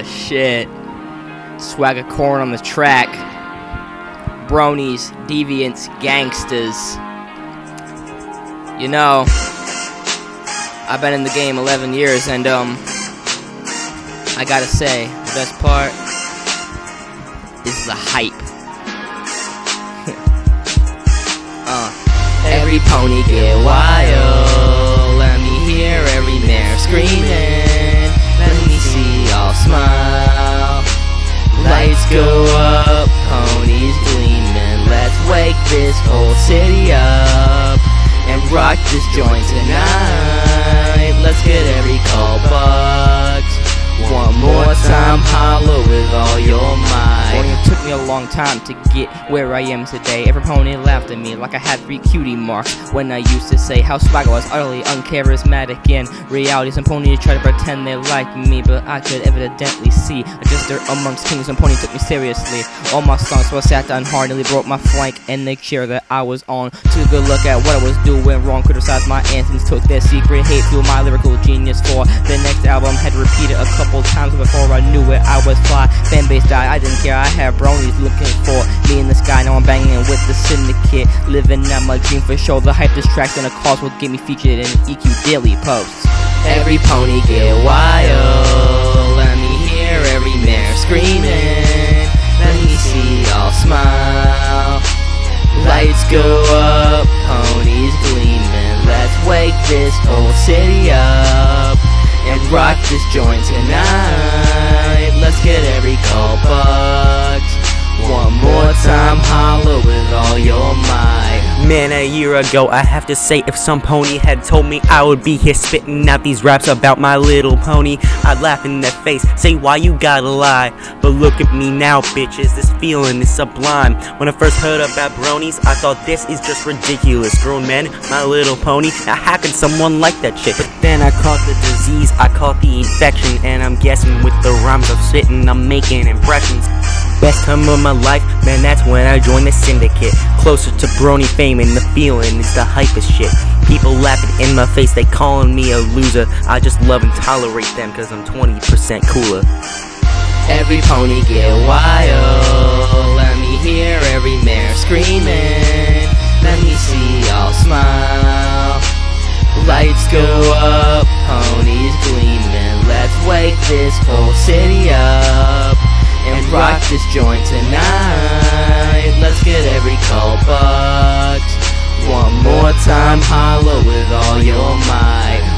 shit. Swagger corn on the track. Bronies, deviants, gangsters. You know, I've been in the game 11 years and I gotta say, the best part is the hype. Every pony get wild. Let me hear every mare screaming. Let me see all smile. Lights go up, ponies gleaming. Let's wake this whole city up and rock this joint tonight. Let's get every call bugs. One more time, holler with all your might. It took me a long time to get where I am today. Every pony laughed at me like I had 3 cutie marks when I used to say how Swagger was utterly uncharismatic. In reality, some ponies try to pretend they like me, but I could evidently see a jester amongst kings. Some ponies took me seriously. All my songs, so I sat down hard, nearly broke my flank and the chair that I was on. Took a good look at what I was doing wrong, criticized my anthems, took their secret hate, fueled my lyrical genius for the next album. Had to repeat it a couple times before I knew it. I was fly, fanbase died, I didn't care. I had bronies looking for me in the sky. Now I'm banging with the syndicate, living out my dream for sure. The hype distraction and the cause will get me featured in EQ daily posts. Every pony get wild. Let me hear every mare screaming. Let me see all smile. Lights go up, ponies gleaming. Let's wake this whole city up and rock this joint tonight. Let's get every call bugs. One more time, holler with all your might. Man, a year ago, I have to say, if some pony had told me I would be here spitting out these raps about My Little Pony, I'd laugh in their face, say why you gotta lie. But look at me now, bitches, this feeling is sublime. When I first heard about bronies, I thought this is just ridiculous. Grown men, My Little Pony, now how can someone like that shit? But then I caught the disease, I caught the infection, and I'm guessing with the rhymes I'm spitting, I'm making impressions. Best time of my life, man, that's when I joined the syndicate. Closer to brony fame and the feeling is the hypest shit. People laughing in my face, they calling me a loser. I just love and tolerate them cause I'm 20% cooler. Every pony get wild. Let me hear every mare screaming. Let me see all smile. Lights go up, ponies gleaming. Let's wake this whole city up and rock this joint tonight. Let's get every call bugs. One more time, holler with all your might.